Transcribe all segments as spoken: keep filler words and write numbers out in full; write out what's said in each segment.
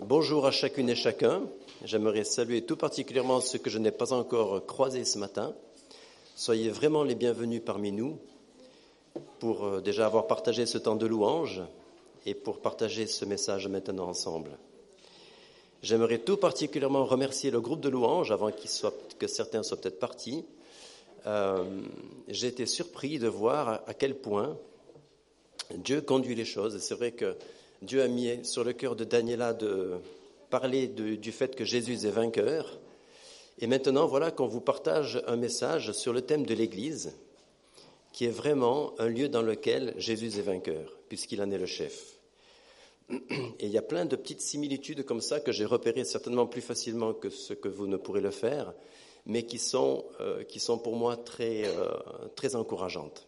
Bonjour à chacune et chacun. J'aimerais saluer tout particulièrement ceux que je n'ai pas encore croisés ce matin. Soyez vraiment les bienvenus parmi nous pour euh, déjà avoir partagé ce temps de louange et pour partager ce message maintenant ensemble. J'aimerais tout particulièrement remercier le groupe de louange avant qu'il soit, que certains soient peut-être partis. Euh, j'ai été surpris de voir à, à quel point Dieu conduit les choses. Et c'est vrai que Dieu a mis sur le cœur de Daniela de parler de, du fait que Jésus est vainqueur. Et maintenant, voilà qu'on vous partage un message sur le thème de l'Église, qui est vraiment un lieu dans lequel Jésus est vainqueur, puisqu'il en est le chef. Et il y a plein de petites similitudes comme ça que j'ai repérées certainement plus facilement que ce que vous ne pourrez le faire, mais qui sont, euh, qui sont pour moi très, euh, très encourageantes.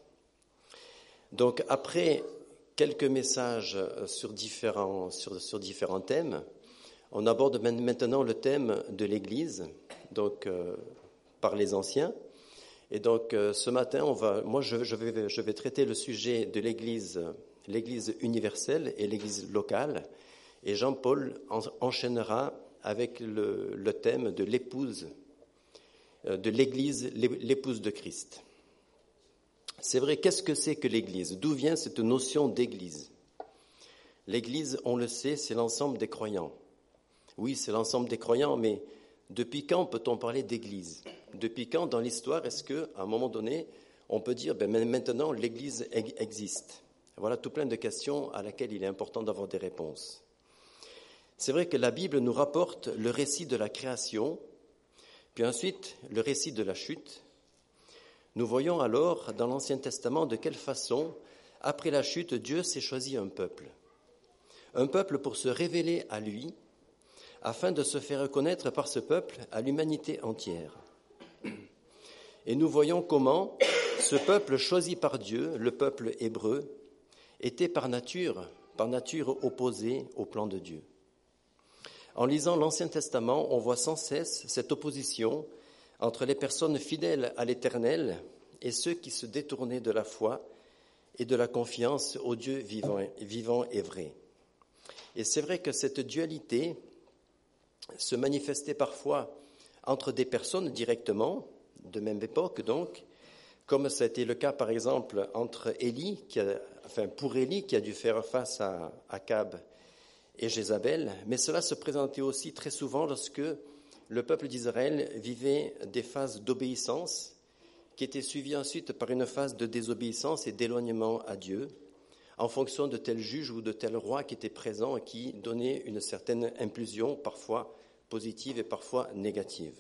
Donc après quelques messages sur différents, sur, sur différents thèmes, on aborde maintenant le thème de l'Église, donc euh, par les anciens. Et donc euh, ce matin, on va, moi je, je, vais, je vais traiter le sujet de l'Église, l'Église universelle et l'Église locale. Et Jean-Paul en, enchaînera avec le, le thème de l'épouse, euh, de l'Église, l'épouse de Christ. C'est vrai, qu'est-ce que c'est que l'Église? D'où vient cette notion d'Église? L'Église, on le sait, c'est l'ensemble des croyants. Oui, c'est l'ensemble des croyants, mais depuis quand peut-on parler d'Église? Depuis quand dans l'histoire est-ce qu'à un moment donné, on peut dire ben maintenant l'Église existe? Voilà tout plein de questions à laquelle il est important d'avoir des réponses. C'est vrai que la Bible nous rapporte le récit de la création, puis ensuite le récit de la chute. Nous voyons alors dans l'Ancien Testament de quelle façon, après la chute, Dieu s'est choisi un peuple. Un peuple pour se révéler à lui, afin de se faire reconnaître par ce peuple à l'humanité entière. Et nous voyons comment ce peuple choisi par Dieu, le peuple hébreu, était par nature, par nature opposé au plan de Dieu. En lisant l'Ancien Testament, on voit sans cesse cette opposition entre les personnes fidèles à l'Éternel et ceux qui se détournaient de la foi et de la confiance au Dieu vivant, vivant et vrai. Et c'est vrai que cette dualité se manifestait parfois entre des personnes directement, de même époque donc, comme ça a été le cas par exemple entre Élie, qui a, enfin pour Élie qui a dû faire face à Akab et Jézabel, mais cela se présentait aussi très souvent lorsque le peuple d'Israël vivait des phases d'obéissance qui étaient suivies ensuite par une phase de désobéissance et d'éloignement à Dieu, en fonction de tel juge ou de tel roi qui était présent et qui donnait une certaine impulsion, parfois positive et parfois négative.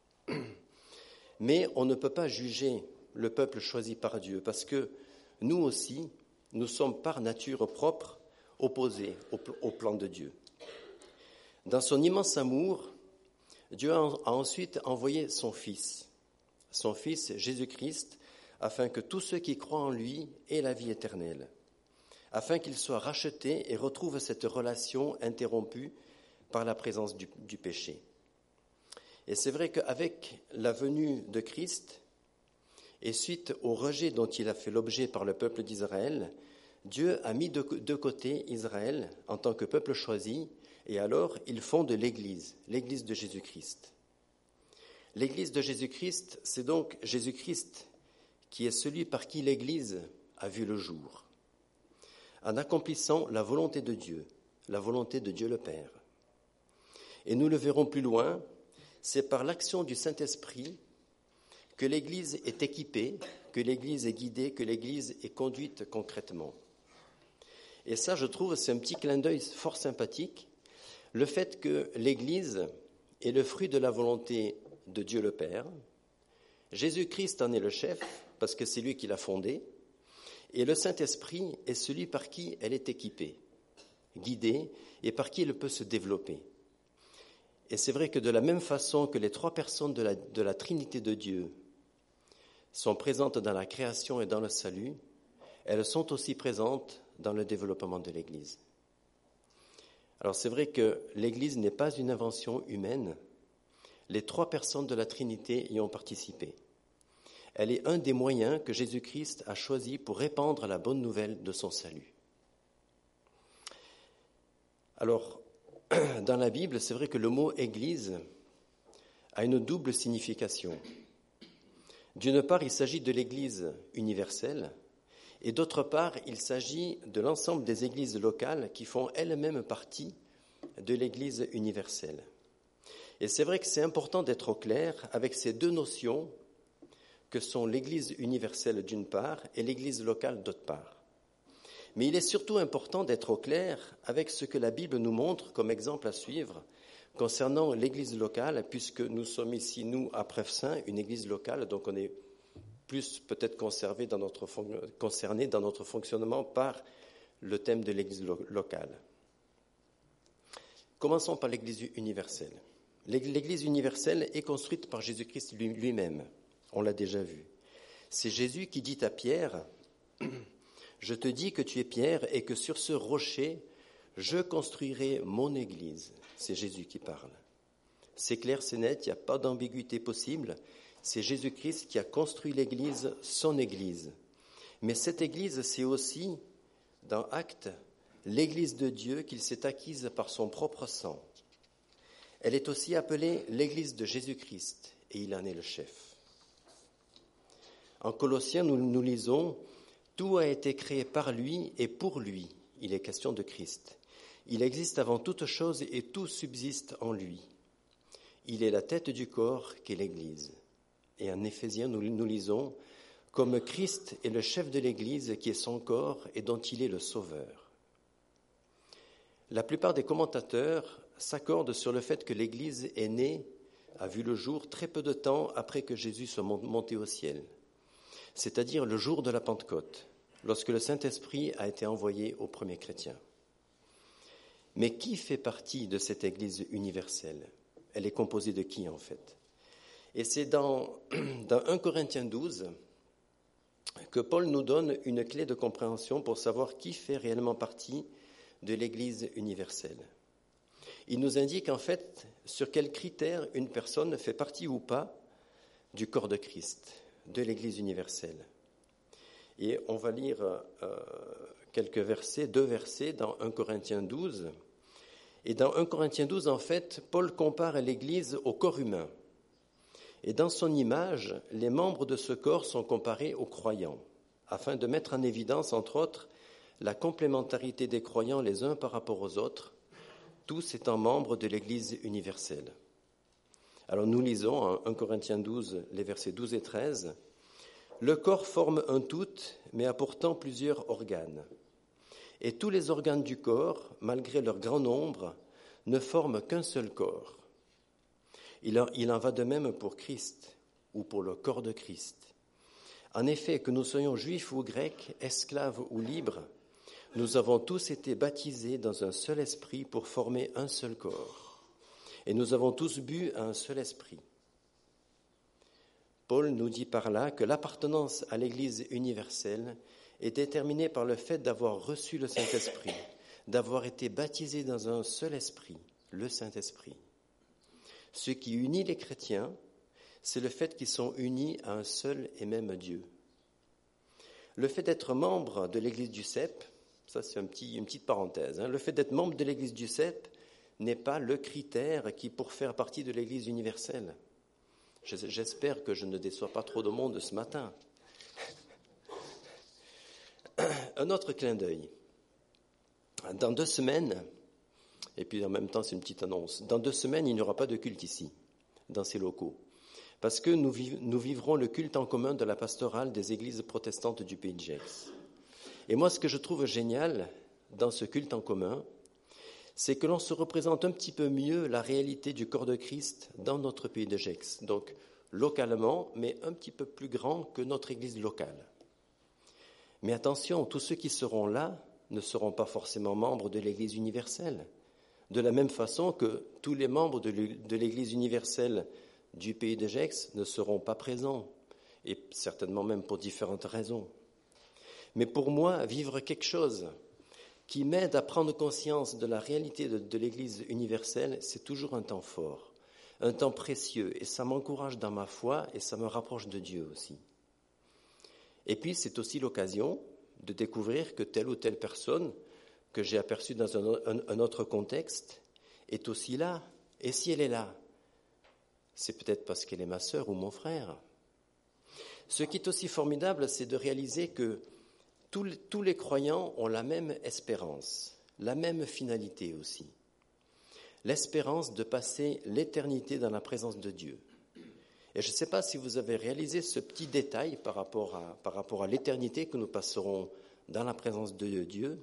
Mais on ne peut pas juger le peuple choisi par Dieu, parce que nous aussi, nous sommes par nature propre opposés au, au plan de Dieu. Dans son immense amour, Dieu a ensuite envoyé son Fils, son Fils Jésus-Christ, afin que tous ceux qui croient en lui aient la vie éternelle, afin qu'ils soient rachetés et retrouvent cette relation interrompue par la présence du, du péché. Et c'est vrai qu'avec la venue de Christ, et suite au rejet dont il a fait l'objet par le peuple d'Israël, Dieu a mis de, de côté Israël en tant que peuple choisi, et alors il fonde l'Église, l'Église de Jésus-Christ. L'Église de Jésus-Christ, c'est donc Jésus-Christ qui est celui par qui l'Église a vu le jour, en accomplissant la volonté de Dieu, la volonté de Dieu le Père. Et nous le verrons plus loin, c'est par l'action du Saint-Esprit que l'Église est équipée, que l'Église est guidée, que l'Église est conduite concrètement. Et ça, je trouve, c'est un petit clin d'œil fort sympathique, le fait que l'Église est le fruit de la volonté de Dieu le Père. Jésus-Christ en est le chef, parce que c'est lui qui l'a fondée, et le Saint-Esprit est celui par qui elle est équipée, guidée, et par qui elle peut se développer. Et c'est vrai que de la même façon que les trois personnes de la, de la Trinité de Dieu sont présentes dans la création et dans le salut, elles sont aussi présentes dans le développement de l'Église. Alors c'est vrai que l'Église n'est pas une invention humaine. Les trois personnes de la Trinité y ont participé. Elle est un des moyens que Jésus-Christ a choisi pour répandre la bonne nouvelle de son salut. Alors, dans la Bible, c'est vrai que le mot « Église » a une double signification. D'une part, il s'agit de l'Église universelle, et d'autre part, il s'agit de l'ensemble des églises locales qui font elles-mêmes partie de l'Église universelle. Et c'est vrai que c'est important d'être au clair avec ces deux notions que sont l'Église universelle d'une part et l'Église locale d'autre part. Mais il est surtout important d'être au clair avec ce que la Bible nous montre comme exemple à suivre concernant l'Église locale, puisque nous sommes ici, nous, à Prèves-Saint, une Église locale, donc on est plus peut-être conservé dans notre, concerné dans notre fonctionnement par le thème de l'Église lo- locale. Commençons par l'Église universelle. L'Église universelle est construite par Jésus-Christ lui-même, on l'a déjà vu. C'est Jésus qui dit à Pierre, « Je te dis que tu es Pierre et que sur ce rocher, je construirai mon Église. » C'est Jésus qui parle. C'est clair, c'est net, il n'y a pas d'ambiguïté possible. C'est Jésus-Christ qui a construit l'Église, son Église. Mais cette Église, c'est aussi, dans Actes, l'Église de Dieu qu'il s'est acquise par son propre sang. Elle est aussi appelée l'Église de Jésus-Christ, et il en est le chef. En Colossiens, nous, nous lisons « Tout a été créé par lui et pour lui ». Il est question de Christ. Il existe avant toute chose et tout subsiste en lui. Il est la tête du corps qu'est l'Église. Et en Éphésiens, nous, nous lisons « Comme Christ est le chef de l'Église qui est son corps et dont il est le sauveur ». La plupart des commentateurs s'accordent sur le fait que l'Église est née, a vu le jour très peu de temps après que Jésus soit monté au ciel, c'est-à-dire le jour de la Pentecôte, lorsque le Saint-Esprit a été envoyé aux premiers chrétiens. Mais qui fait partie de cette Église universelle ? Elle est composée de qui en fait ? Et c'est dans, dans premier Corinthiens douze que Paul nous donne une clé de compréhension pour savoir qui fait réellement partie de l'Église universelle. Il nous indique en fait sur quels critères une personne fait partie ou pas du corps de Christ, de l'Église universelle. Et on va lire euh, quelques versets, deux versets dans premier Corinthiens douze. Et dans premier Corinthiens douze, en fait, Paul compare l'Église au corps humain. Et dans son image, les membres de ce corps sont comparés aux croyants, afin de mettre en évidence, entre autres, la complémentarité des croyants les uns par rapport aux autres, tous étant membres de l'Église universelle. Alors nous lisons en premier Corinthiens douze, les versets douze et treize. « Le corps forme un tout, mais a pourtant plusieurs organes. Et tous les organes du corps, malgré leur grand nombre, ne forment qu'un seul corps. Il en va de même pour Christ, ou pour le corps de Christ. En effet, que nous soyons juifs ou grecs, esclaves ou libres, nous avons tous été baptisés dans un seul esprit pour former un seul corps. Et nous avons tous bu à un seul esprit. » Paul nous dit par là que l'appartenance à l'Église universelle est déterminée par le fait d'avoir reçu le Saint-Esprit, d'avoir été baptisé dans un seul esprit, le Saint-Esprit. Ce qui unit les chrétiens, c'est le fait qu'ils sont unis à un seul et même Dieu. Le fait d'être membre de l'Église du C E P, ça c'est un petit, une petite parenthèse, hein, le fait d'être membre de l'Église du C E P n'est pas le critère qui pour faire partie de l'Église universelle. J'espère que je ne déçois pas trop de monde ce matin. Un autre clin d'œil. Dans deux semaines, et puis en même temps c'est une petite annonce, dans deux semaines il n'y aura pas de culte ici, dans ces locaux, parce que nous, viv- nous vivrons le culte en commun de la pastorale des églises protestantes du pays de Gex. Et moi ce que je trouve génial dans ce culte en commun, c'est que l'on se représente un petit peu mieux la réalité du corps de Christ dans notre pays de Gex, donc localement, mais un petit peu plus grand que notre église locale. Mais attention, tous ceux qui seront là ne seront pas forcément membres de l'Église universelle, de la même façon que tous les membres de l'Église universelle du pays de Gex ne seront pas présents, et certainement même pour différentes raisons. Mais pour moi, vivre quelque chose qui m'aide à prendre conscience de la réalité de, de l'Église universelle, c'est toujours un temps fort, un temps précieux, et ça m'encourage dans ma foi et ça me rapproche de Dieu aussi. Et puis, c'est aussi l'occasion de découvrir que telle ou telle personne que j'ai aperçue dans un, un, un autre contexte est aussi là. Et si elle est là, c'est peut-être parce qu'elle est ma sœur ou mon frère. Ce qui est aussi formidable, c'est de réaliser que tous les, tous les croyants ont la même espérance, la même finalité aussi. L'espérance de passer l'éternité dans la présence de Dieu. Et je ne sais pas si vous avez réalisé ce petit détail par rapport à, par rapport à l'éternité que nous passerons dans la présence de Dieu.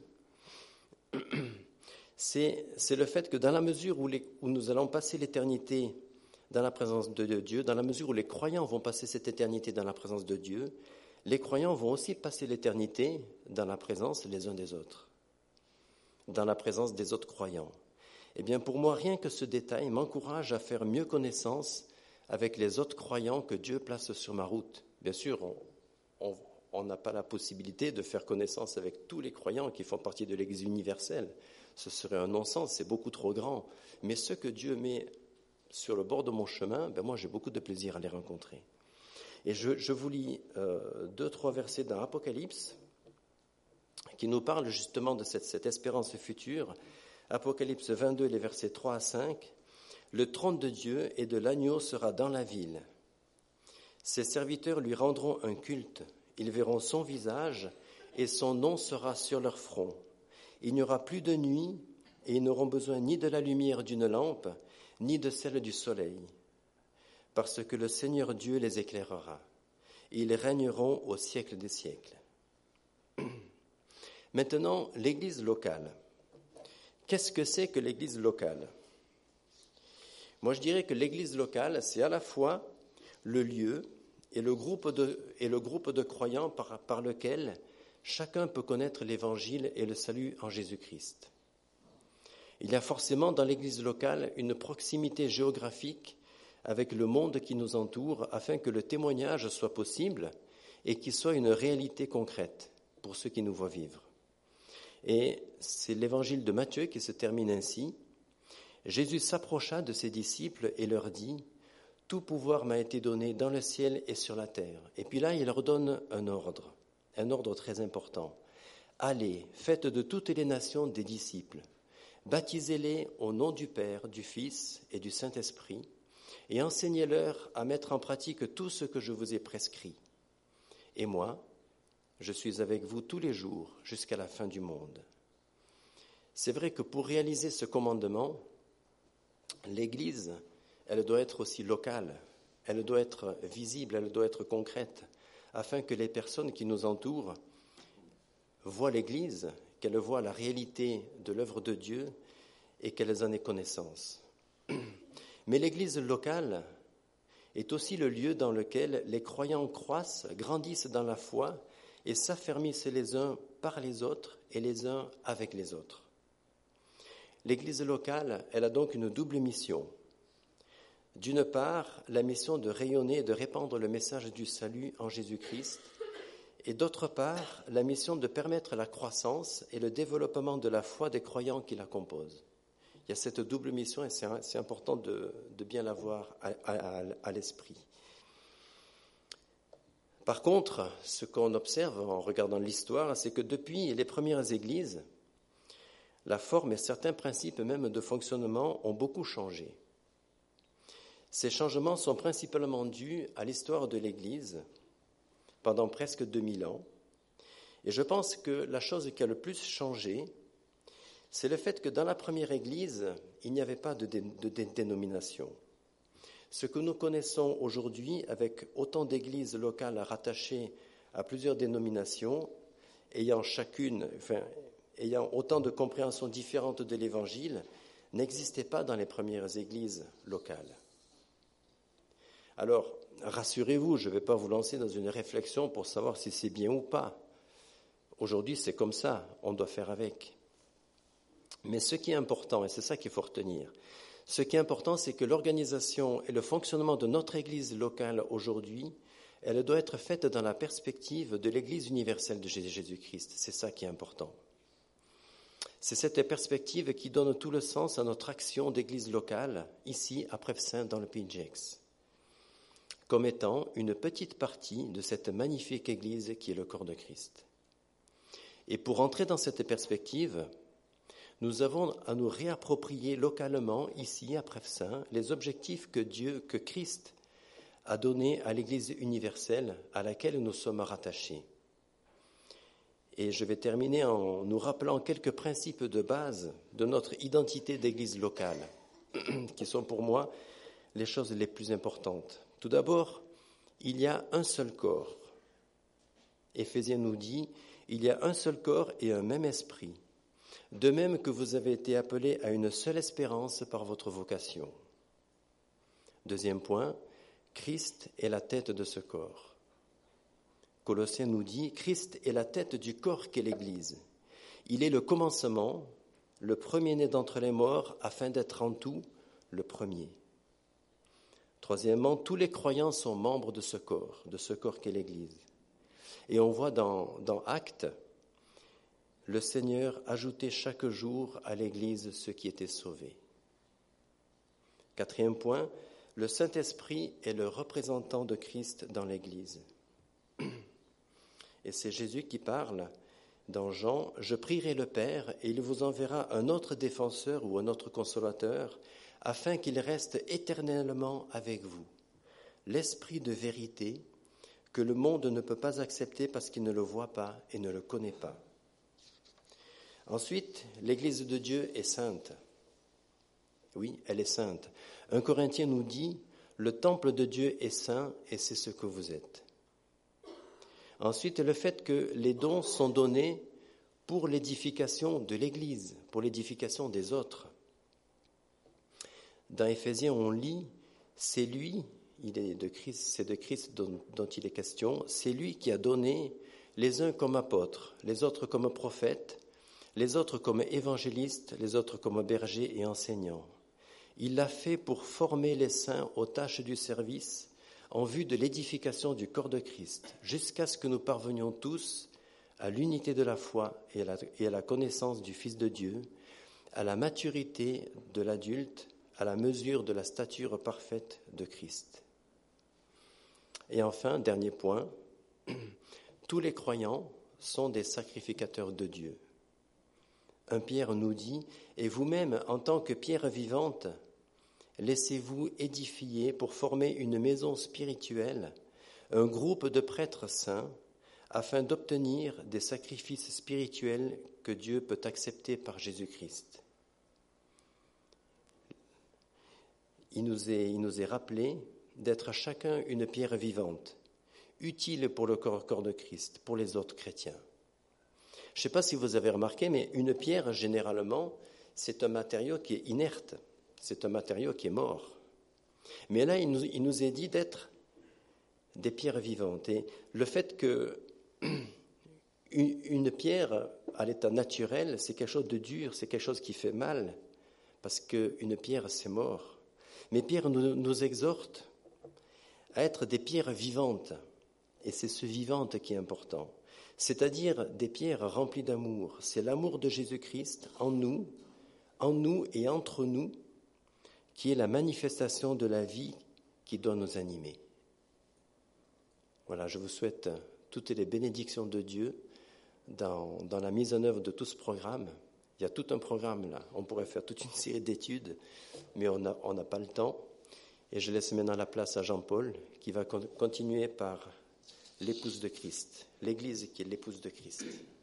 C'est, c'est le fait que dans la mesure où, les, où nous allons passer l'éternité dans la présence de Dieu, dans la mesure où les croyants vont passer cette éternité dans la présence de Dieu, les croyants vont aussi passer l'éternité dans la présence les uns des autres, dans la présence des autres croyants. Eh bien, pour moi, rien que ce détail m'encourage à faire mieux connaissance avec les autres croyants que Dieu place sur ma route. Bien sûr, on, on, on n'a pas la possibilité de faire connaissance avec tous les croyants qui font partie de l'Église universelle. Ce serait un non-sens, c'est beaucoup trop grand. Mais ceux que Dieu met sur le bord de mon chemin, ben moi j'ai beaucoup de plaisir à les rencontrer. Et je, je vous lis euh, deux, trois versets dans Apocalypse qui nous parlent justement de cette, cette espérance future. Apocalypse vingt-deux, les versets trois à cinq. « Le trône de Dieu et de l'agneau sera dans la ville. Ses serviteurs lui rendront un culte. Ils verront son visage et son nom sera sur leur front. Il n'y aura plus de nuit et ils n'auront besoin ni de la lumière d'une lampe, ni de celle du soleil, parce que le Seigneur Dieu les éclairera. Et ils régneront au siècle des siècles. » Maintenant, l'Église locale. Qu'est-ce que c'est que l'Église locale ? Moi, je dirais que l'Église locale, c'est à la fois le lieu et le groupe de, et le groupe de croyants par, par lequel chacun peut connaître l'Évangile et le salut en Jésus-Christ. Il y a forcément dans l'Église locale une proximité géographique avec le monde qui nous entoure afin que le témoignage soit possible et qu'il soit une réalité concrète pour ceux qui nous voient vivre. Et c'est l'Évangile de Matthieu qui se termine ainsi. Jésus s'approcha de ses disciples et leur dit « Tout pouvoir m'a été donné dans le ciel et sur la terre. » Et puis là, il leur donne un ordre, un ordre très important. « Allez, faites de toutes les nations des disciples. Baptisez-les au nom du Père, du Fils et du Saint-Esprit, et enseignez-leur à mettre en pratique tout ce que je vous ai prescrit. Et moi, je suis avec vous tous les jours jusqu'à la fin du monde. » C'est vrai que pour réaliser ce commandement, l'Église, elle doit être aussi locale, elle doit être visible, elle doit être concrète, afin que les personnes qui nous entourent voient l'Église, qu'elles voient la réalité de l'œuvre de Dieu et qu'elles en aient connaissance. Mais l'Église locale est aussi le lieu dans lequel les croyants croissent, grandissent dans la foi et s'affermissent les uns par les autres et les uns avec les autres. L'Église locale, elle a donc une double mission. D'une part, la mission de rayonner et de répandre le message du salut en Jésus-Christ, et d'autre part, la mission de permettre la croissance et le développement de la foi des croyants qui la composent. Il y a cette double mission et c'est, c'est important de, de bien l'avoir à, à, à l'esprit. Par contre, ce qu'on observe en regardant l'histoire, c'est que depuis les premières églises, la forme et certains principes même de fonctionnement ont beaucoup changé. Ces changements sont principalement dus à l'histoire de l'Église pendant presque deux mille ans. Et je pense que la chose qui a le plus changé, c'est le fait que dans la première Église, il n'y avait pas de, dé, de dé, dénomination. Ce que nous connaissons aujourd'hui avec autant d'églises locales rattachées à plusieurs dénominations, ayant chacune, enfin, ayant autant de compréhensions différentes de l'Évangile, n'existait pas dans les premières églises locales. Alors, rassurez-vous, je ne vais pas vous lancer dans une réflexion pour savoir si c'est bien ou pas. Aujourd'hui, c'est comme ça, on doit faire avec. Mais ce qui est important, et c'est ça qu'il faut retenir, ce qui est important, c'est que l'organisation et le fonctionnement de notre Église locale aujourd'hui, elle doit être faite dans la perspective de l'Église universelle de Jésus-Christ. C'est ça qui est important. C'est cette perspective qui donne tout le sens à notre action d'église locale, ici, à Prefsaint, dans le Pays de Gex, comme étant une petite partie de cette magnifique église qui est le corps de Christ. Et pour entrer dans cette perspective, Nous avons à nous réapproprier localement, ici, à Prefsaint, les objectifs que Dieu, que Christ a donnés à l'Église universelle à laquelle nous sommes rattachés. Et je vais terminer en nous rappelant quelques principes de base de notre identité d'Église locale, qui sont pour moi les choses les plus importantes. Tout d'abord, il y a un seul corps. Éphésiens nous dit, il y a un seul corps et un même esprit, de même que vous avez été appelés à une seule espérance par votre vocation. Deuxième point, Christ est la tête de ce corps. Colossiens nous dit, Christ est la tête du corps qu'est l'Église. Il est le commencement, le premier-né d'entre les morts, afin d'être en tout le premier. Troisièmement, tous les croyants sont membres de ce corps, de ce corps qu'est l'Église. Et on voit dans, dans Actes, le Seigneur ajoutait chaque jour à l'Église ceux qui étaient sauvés. Quatrième point, le Saint-Esprit est le représentant de Christ dans l'Église. Et c'est Jésus qui parle dans Jean, « Je prierai le Père et il vous enverra un autre défenseur ou un autre consolateur, afin qu'il reste éternellement avec vous. L'Esprit de vérité que le monde ne peut pas accepter parce qu'il ne le voit pas et ne le connaît pas. » Ensuite, l'Église de Dieu est sainte. Oui, elle est sainte. Un Corinthien nous dit, « Le temple de Dieu est saint et c'est ce que vous êtes. » Ensuite, le fait que les dons sont donnés pour l'édification de l'Église, pour l'édification des autres. Dans Éphésiens, on lit, c'est lui, il est de Christ, c'est de Christ dont, dont il est question, c'est lui qui a donné les uns comme apôtres, les autres comme prophètes, les autres comme évangélistes, les autres comme bergers et enseignants. Il l'a fait pour former les saints aux tâches du service en vue de l'édification du corps de Christ, jusqu'à ce que nous parvenions tous à l'unité de la foi et à la, et à la connaissance du Fils de Dieu, à la maturité de l'adulte, à la mesure de la stature parfaite de Christ. Et enfin, dernier point, tous les croyants sont des sacrificateurs de Dieu. un Pierre nous dit, « Et vous-même, en tant que pierre vivante, laissez-vous édifier pour former une maison spirituelle, un groupe de prêtres saints, afin d'obtenir des sacrifices spirituels que Dieu peut accepter par Jésus-Christ. » Il nous est, il nous est rappelé d'être chacun une pierre vivante, utile pour le corps, corps de Christ, pour les autres chrétiens. Je ne sais pas si vous avez remarqué, mais une pierre, généralement, c'est un matériau qui est inerte, c'est un matériau qui est mort. Mais là, il nous, il nous est dit d'être des pierres vivantes. Et le fait que une, une pierre à l'état naturel, c'est quelque chose de dur, c'est quelque chose qui fait mal, parce qu'une pierre, c'est mort. Mais Pierre nous, nous exhorte à être des pierres vivantes, et c'est ce vivante qui est important, c'est-à-dire des pierres remplies d'amour. C'est l'amour de Jésus-Christ en nous, en nous et entre nous, qui est la manifestation de la vie qui doit nous animer. Voilà, je vous souhaite toutes les bénédictions de Dieu dans, dans la mise en œuvre de tout ce programme. Il y a tout un programme là, on pourrait faire toute une série d'études, mais on n'a on n'a pas le temps. Et je laisse maintenant la place à Jean-Paul, qui va con- continuer par l'épouse de Christ, l'Église qui est l'épouse de Christ.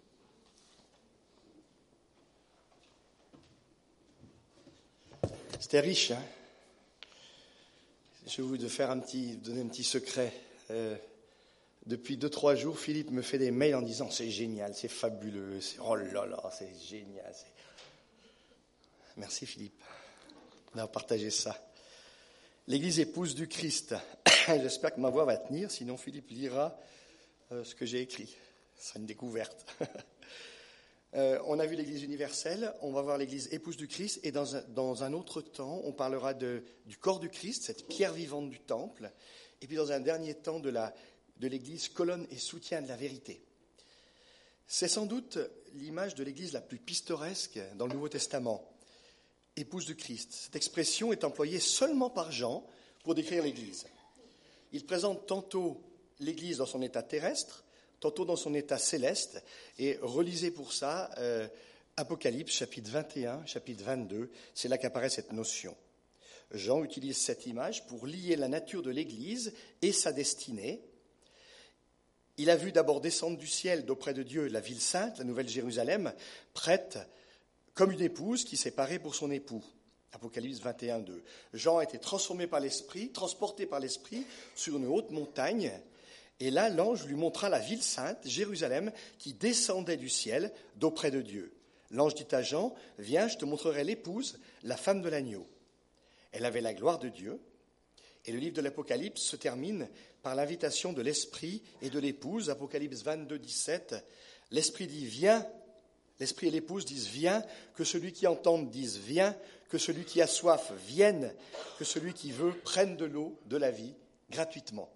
C'était riche, hein. Je vais vous faire un petit, donner un petit secret. Euh, depuis deux, trois jours, Philippe me fait des mails en disant « C'est génial, c'est fabuleux, c'est, oh là là, c'est génial. C'est... » Merci Philippe d'avoir partagé ça. L'Église épouse du Christ. J'espère que ma voix va tenir, sinon Philippe lira euh, ce que j'ai écrit. Ce sera une découverte. Euh, on a vu l'Église universelle, on va voir l'Église épouse du Christ, et dans un, dans un autre temps, on parlera de, du corps du Christ, cette pierre vivante du temple, et puis dans un dernier temps de, la, de l'Église colonne et soutien de la vérité. C'est sans doute l'image de l'Église la plus pittoresque dans le Nouveau Testament, épouse du Christ. Cette expression est employée seulement par Jean pour décrire l'Église. Il présente tantôt l'Église dans son état terrestre, tantôt dans son état céleste, et relisez pour ça euh, Apocalypse, chapitre vingt et un, chapitre vingt-deux, c'est là qu'apparaît cette notion. Jean utilise cette image pour lier la nature de l'Église et sa destinée. Il a vu d'abord descendre du ciel d'auprès de Dieu la ville sainte, la nouvelle Jérusalem, prête comme une épouse qui s'est parée pour son époux. Apocalypse vingt et un, deux. Jean a été transformé par l'Esprit, transporté par l'Esprit sur une haute montagne. Et là, l'ange lui montra la ville sainte, Jérusalem, qui descendait du ciel d'auprès de Dieu. L'ange dit à Jean, « Viens, je te montrerai l'épouse, la femme de l'agneau. » Elle avait la gloire de Dieu. Et le livre de l'Apocalypse se termine par l'invitation de l'Esprit et de l'épouse. Apocalypse vingt-deux, dix-sept. L'Esprit dit « Viens ». L'Esprit et l'épouse disent « Viens ». Que celui qui entende dise « Viens ». Que celui qui a soif vienne. Que celui qui veut prenne de l'eau de la vie gratuitement.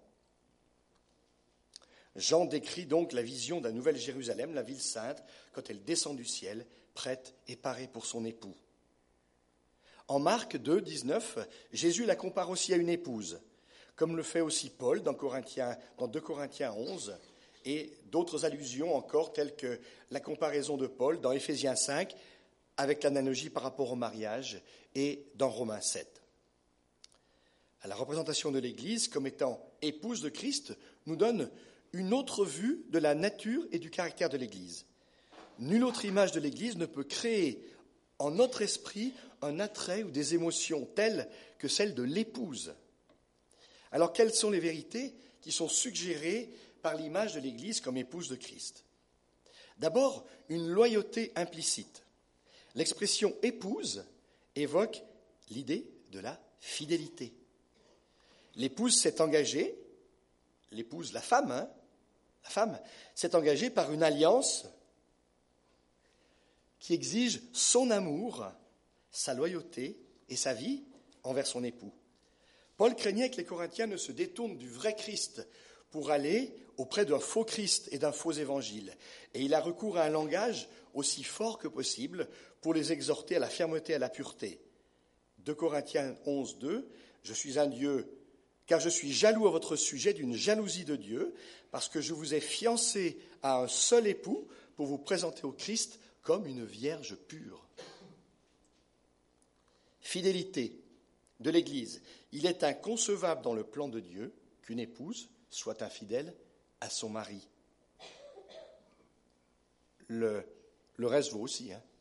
Jean décrit donc la vision de la nouvelle Jérusalem, la ville sainte, quand elle descend du ciel, prête et parée pour son époux. En Marc deux, dix-neuf, Jésus la compare aussi à une épouse, comme le fait aussi Paul dans, Corinthiens, dans deux Corinthiens onze, et d'autres allusions encore, telles que la comparaison de Paul dans Éphésiens cinq, avec l'analogie par rapport au mariage, et dans Romains sept. À la représentation de l'Église comme étant épouse de Christ nous donne une autre vue de la nature et du caractère de l'Église. Nulle autre image de l'Église ne peut créer en notre esprit un attrait ou des émotions telles que celles de l'épouse. Alors, quelles sont les vérités qui sont suggérées par l'image de l'Église comme épouse de Christ ? D'abord, une loyauté implicite. L'expression « épouse » évoque l'idée de la fidélité. L'épouse s'est engagée, l'épouse, la femme, hein, la femme s'est engagée par une alliance qui exige son amour, sa loyauté et sa vie envers son époux. Paul craignait que les Corinthiens ne se détournent du vrai Christ pour aller auprès d'un faux Christ et d'un faux évangile. Et il a recours à un langage aussi fort que possible pour les exhorter à la fermeté et à la pureté. deux Corinthiens onze, deux, « Je suis un Dieu, car je suis jaloux à votre sujet d'une jalousie de Dieu, parce que je vous ai fiancé à un seul époux pour vous présenter au Christ comme une vierge pure. » Fidélité de l'Église. Il est inconcevable dans le plan de Dieu qu'une épouse soit infidèle à son mari. Le, le reste vaut aussi, hein.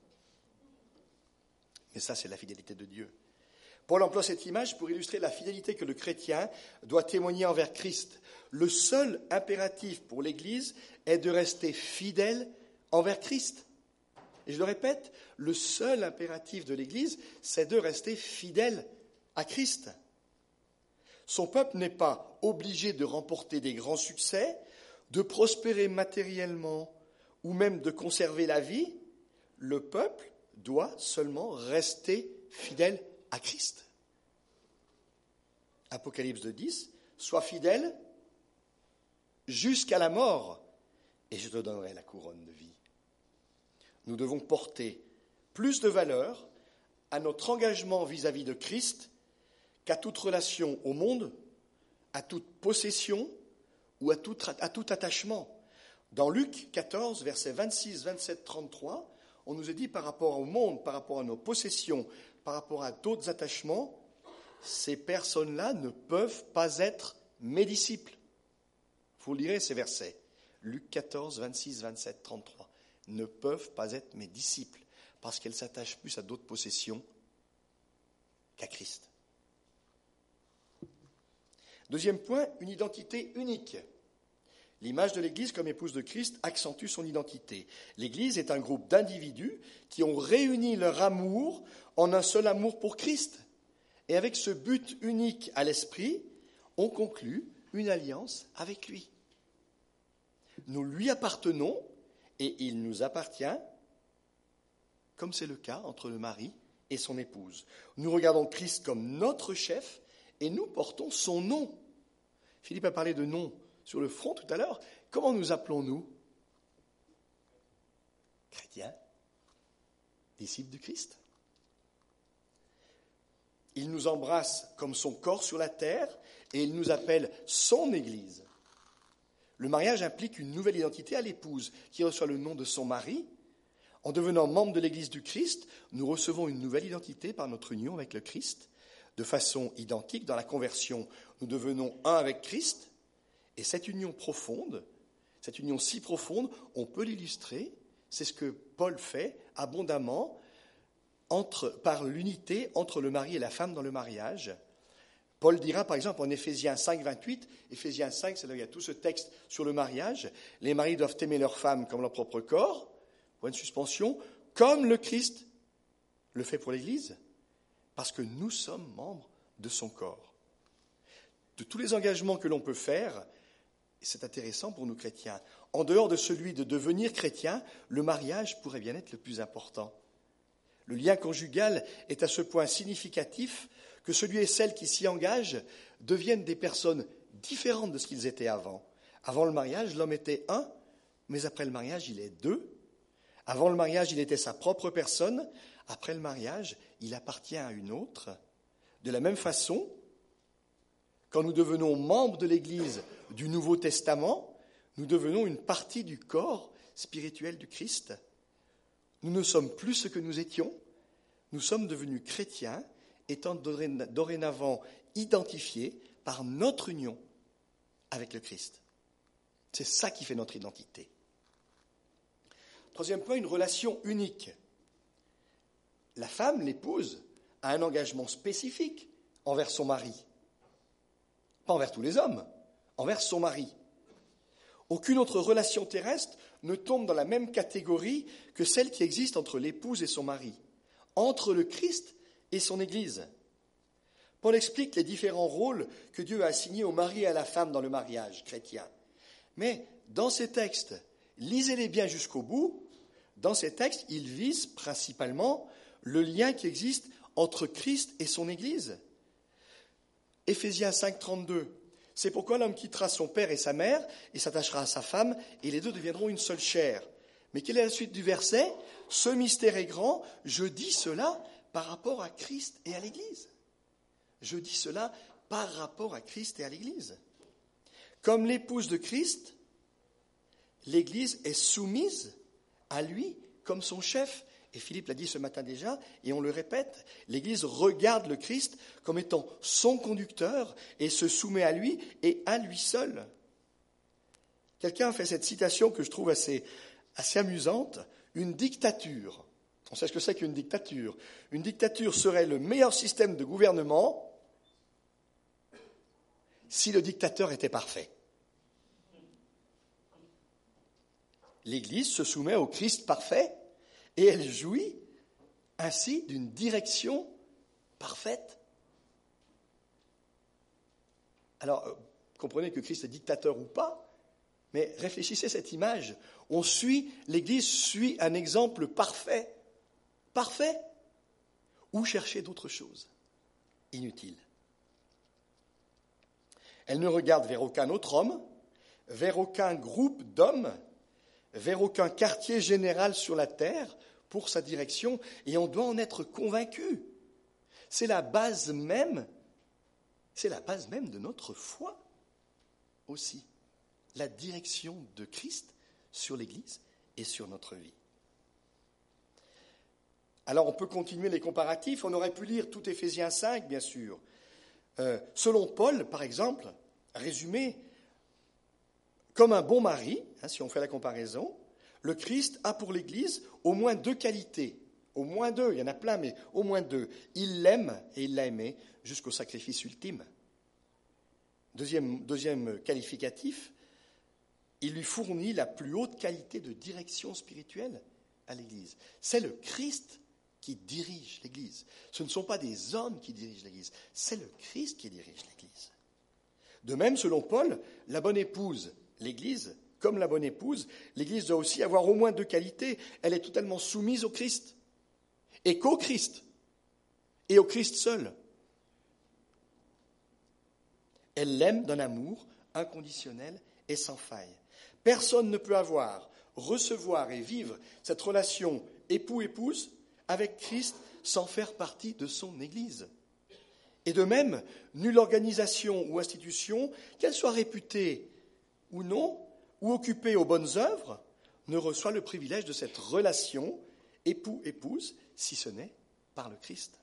Mais ça, c'est la fidélité de Dieu. Paul emploie cette image pour illustrer la fidélité que le chrétien doit témoigner envers Christ. Le seul impératif pour l'Église est de rester fidèle envers Christ. Et je le répète, le seul impératif de l'Église, c'est de rester fidèle à Christ. Son peuple n'est pas obligé de remporter des grands succès, de prospérer matériellement ou même de conserver la vie. Le peuple doit seulement rester fidèle à Christ. Apocalypse deux, dix, « Sois fidèle jusqu'à la mort, et je te donnerai la couronne de vie. » Nous devons porter plus de valeur à notre engagement vis-à-vis de Christ qu'à toute relation au monde, à toute possession ou à tout, à tout attachement. Dans Luc quatorze, versets vingt-six, vingt-sept, trente-trois, on nous a dit par rapport au monde, par rapport à nos possessions, par rapport à d'autres attachements, ces personnes-là ne peuvent pas être mes disciples. Vous lirez ces versets. Luc quatorze, vingt-six, vingt-sept, trente-trois. Ne peuvent pas être mes disciples parce qu'elles s'attachent plus à d'autres possessions qu'à Christ. Deuxième point, une identité unique. L'image de l'Église comme épouse de Christ accentue son identité. L'Église est un groupe d'individus qui ont réuni leur amour en un seul amour pour Christ. Et avec ce but unique à l'esprit, on conclut une alliance avec lui. Nous lui appartenons et il nous appartient, comme c'est le cas entre le mari et son épouse. Nous regardons Christ comme notre chef et nous portons son nom. Philippe a parlé de nom sur le front tout à l'heure. Comment nous appelons-nous ? Chrétiens, disciples du Christ. Il nous embrasse comme son corps sur la terre et il nous appelle son Église. Le mariage implique une nouvelle identité à l'épouse qui reçoit le nom de son mari. En devenant membre de l'Église du Christ, nous recevons une nouvelle identité par notre union avec le Christ. De façon identique, dans la conversion, nous devenons un avec Christ. Et cette union profonde, cette union si profonde, on peut l'illustrer. C'est ce que Paul fait abondamment entre, par l'unité entre le mari et la femme dans le mariage. Paul dira par exemple en Éphésiens cinq, vingt-huit, Éphésiens cinq, c'est là où il y a tout ce texte sur le mariage, les maris doivent aimer leur femme comme leur propre corps, point de suspension, comme le Christ le fait pour l'Église, parce que nous sommes membres de son corps. De tous les engagements que l'on peut faire, c'est intéressant pour nous chrétiens, en dehors de celui de devenir chrétien, le mariage pourrait bien être le plus important. Le lien conjugal est à ce point significatif que celui et celle qui s'y engagent deviennent des personnes différentes de ce qu'ils étaient avant. Avant le mariage, l'homme était un, mais après le mariage, il est deux. Avant le mariage, il était sa propre personne. Après le mariage, il appartient à une autre. De la même façon, quand nous devenons membres de l'Église du Nouveau Testament, nous devenons une partie du corps spirituel du Christ. Nous ne sommes plus ce que nous étions. Nous sommes devenus chrétiens, étant dorénavant identifiés par notre union avec le Christ. C'est ça qui fait notre identité. Troisième point, une relation unique. La femme, l'épouse, a un engagement spécifique envers son mari. Pas envers tous les hommes, envers son mari. Aucune autre relation terrestre ne tombe dans la même catégorie que celle qui existe entre l'épouse et son mari, entre le Christ et son Église. Paul explique les différents rôles que Dieu a assignés au mari et à la femme dans le mariage chrétien. Mais dans ces textes, lisez-les bien jusqu'au bout, dans ces textes, ils visent principalement le lien qui existe entre Christ et son Église. Éphésiens cinq, trente-deux. C'est pourquoi l'homme quittera son père et sa mère et s'attachera à sa femme, et les deux deviendront une seule chair. Mais quelle est la suite du verset ? Ce mystère est grand, je dis cela par rapport à Christ et à l'Église. Je dis cela par rapport à Christ et à l'Église. Comme l'épouse de Christ, l'Église est soumise à lui comme son chef. Et Philippe l'a dit ce matin déjà, et on le répète, l'Église regarde le Christ comme étant son conducteur et se soumet à lui et à lui seul. Quelqu'un a fait cette citation que je trouve assez, assez amusante, une dictature. On sait ce que c'est qu'une dictature. Une dictature serait le meilleur système de gouvernement si le dictateur était parfait. L'Église se soumet au Christ parfait et elle jouit ainsi d'une direction parfaite. Alors, comprenez que Christ est dictateur ou pas, mais réfléchissez à cette image. On suit, l'Église suit un exemple parfait. Parfait. Ou chercher d'autres choses inutiles. Elle ne regarde vers aucun autre homme, vers aucun groupe d'hommes, vers aucun quartier général sur la terre pour sa direction, et on doit en être convaincu. C'est la base même, c'est la base même de notre foi aussi, la direction de Christ sur l'Église et sur notre vie. Alors on peut continuer les comparatifs, on aurait pu lire tout Éphésiens cinq, bien sûr. Euh, selon Paul, par exemple, résumé, comme un bon mari, hein, si on fait la comparaison, le Christ a pour l'Église au moins deux qualités. Au moins deux, il y en a plein, mais au moins deux. Il l'aime et il l'a aimé jusqu'au sacrifice ultime. Deuxième, deuxième qualificatif, il lui fournit la plus haute qualité de direction spirituelle à l'Église. C'est le Christ qui dirige l'Église. Ce ne sont pas des hommes qui dirigent l'Église, c'est le Christ qui dirige l'Église. De même, selon Paul, la bonne épouse, l'Église, comme la bonne épouse, l'Église doit aussi avoir au moins deux qualités. Elle est totalement soumise au Christ, et qu'au Christ, et au Christ seul. Elle l'aime d'un amour inconditionnel et sans faille. Personne ne peut avoir, recevoir et vivre cette relation époux-épouse avec Christ sans faire partie de son Église. Et de même, nulle organisation ou institution, qu'elle soit réputée ou non, ou occupée aux bonnes œuvres, ne reçoit le privilège de cette relation époux, épouse, si ce n'est par le Christ.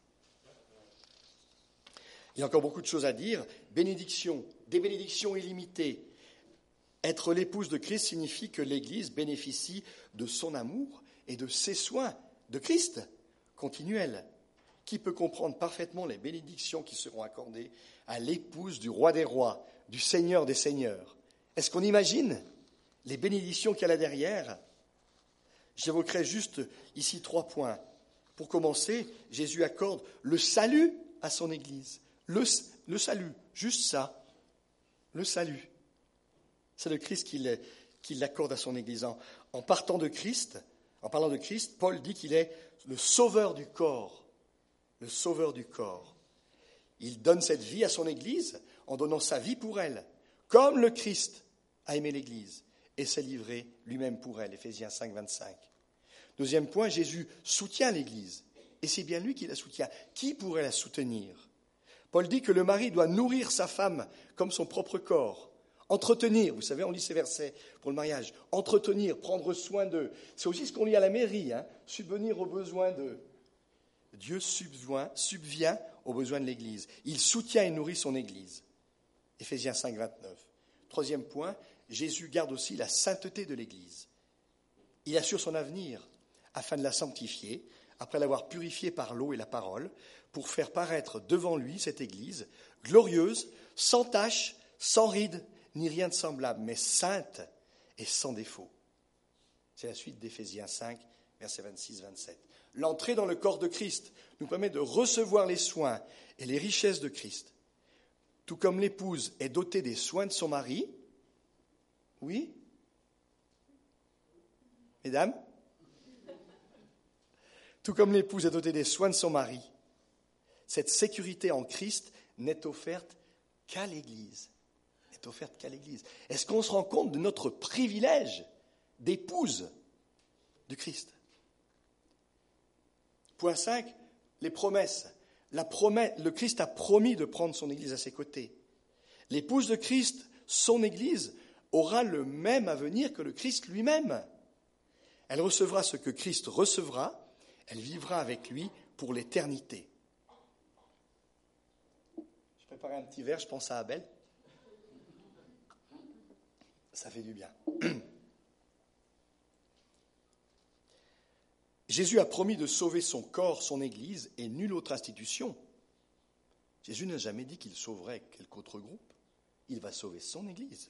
Il y a encore beaucoup de choses à dire. Bénédiction, des bénédictions illimitées. Être l'épouse de Christ signifie que l'Église bénéficie de son amour et de ses soins de Christ continuels. Qui peut comprendre parfaitement les bénédictions qui seront accordées à l'épouse du roi des rois, du Seigneur des seigneurs? Est-ce qu'on imagine les bénédictions qu'il y a là derrière? J'évoquerai juste ici trois points. Pour commencer, Jésus accorde le salut à son Église. Le, le salut, juste ça, le salut. C'est le Christ qui, qui l'accorde à son Église. En, en partant de Christ, en parlant de Christ, Paul dit qu'il est le sauveur du corps, le sauveur du corps. Il donne cette vie à son Église en donnant sa vie pour elle, comme le Christ a aimé l'Église et s'est livré lui-même pour elle, Éphésiens cinq, vingt-cinq. Deuxième point, Jésus soutient l'Église, et c'est bien lui qui la soutient. Qui pourrait la soutenir? Paul dit que le mari doit nourrir sa femme comme son propre corps, entretenir, vous savez, on lit ces versets pour le mariage, entretenir, prendre soin d'eux. C'est aussi ce qu'on lit à la mairie, hein, subvenir aux besoins d'eux. Dieu subvient, subvient aux besoins de l'Église. Il soutient et nourrit son Église. Éphésiens cinq, vingt-neuf. Troisième point, Jésus garde aussi la sainteté de l'Église. Il assure son avenir afin de la sanctifier, après l'avoir purifiée par l'eau et la parole, pour faire paraître devant lui cette Église glorieuse, sans tache, sans ride, ni rien de semblable, mais sainte et sans défaut. C'est la suite d'Éphésiens cinq, versets vingt-six vingt-sept. L'entrée dans le corps de Christ nous permet de recevoir les soins et les richesses de Christ. Tout comme l'épouse est dotée des soins de son mari, oui, mesdames, tout comme l'épouse est dotée des soins de son mari, cette sécurité en Christ n'est offerte qu'à l'Église. N'est offerte qu'à l'Église. Est-ce qu'on se rend compte de notre privilège d'épouse du Christ? Point cinq, les promesses. La promesse. Le Christ a promis de prendre son Église à ses côtés. L'épouse de Christ, son Église, aura le même avenir que le Christ lui-même. Elle recevra ce que Christ recevra, elle vivra avec lui pour l'éternité. Je préparais un petit verre, je pense à Abel. Ça fait du bien. Jésus a promis de sauver son corps, son Église et nulle autre institution. Jésus n'a jamais dit qu'il sauverait quelque autre groupe. Il va sauver son Église.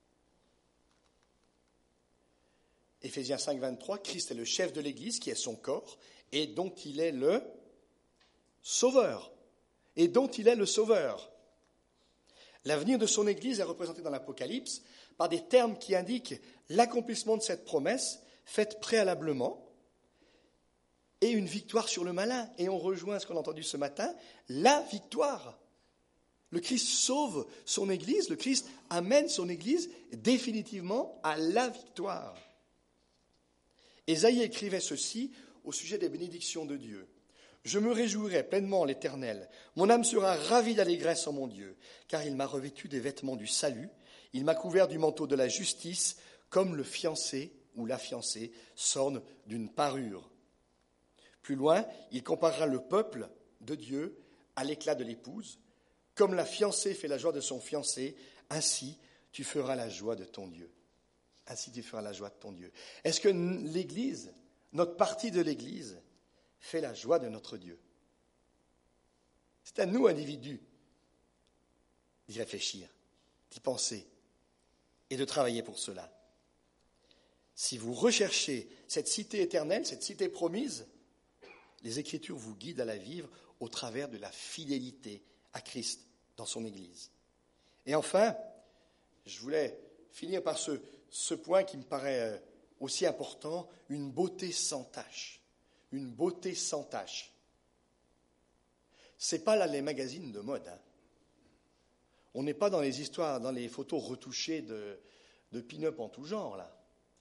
Éphésiens cinq, vingt-trois, Christ est le chef de l'Église qui est son corps et dont il est le sauveur. Et dont il est le sauveur. L'avenir de son Église est représenté dans l'Apocalypse par des termes qui indiquent l'accomplissement de cette promesse faite préalablement et une victoire sur le malin. Et on rejoint ce qu'on a entendu ce matin, la victoire. Le Christ sauve son Église, le Christ amène son Église définitivement à la victoire. Ésaïe écrivait ceci au sujet des bénédictions de Dieu. Je me réjouirai pleinement en l'Éternel. Mon âme sera ravie d'allégresse en mon Dieu, car il m'a revêtu des vêtements du salut. Il m'a couvert du manteau de la justice, comme le fiancé ou la fiancée s'orne d'une parure. Plus loin, il comparera le peuple de Dieu à l'éclat de l'épouse. Comme la fiancée fait la joie de son fiancé, ainsi tu feras la joie de ton Dieu. Ainsi tu feras la joie de ton Dieu. Est-ce que l'Église, notre partie de l'Église, fait la joie de notre Dieu? C'est à nous, individus, d'y réfléchir, d'y penser et de travailler pour cela. Si vous recherchez cette cité éternelle, cette cité promise, les Écritures vous guident à la vivre au travers de la fidélité à Christ dans son Église. Et enfin, je voulais finir par ce, ce point qui me paraît aussi important, une beauté sans tache. Une beauté sans tache. Ce n'est pas là les magazines de mode. Hein. On n'est pas dans les histoires, dans les photos retouchées de, de pin-up en tout genre, là.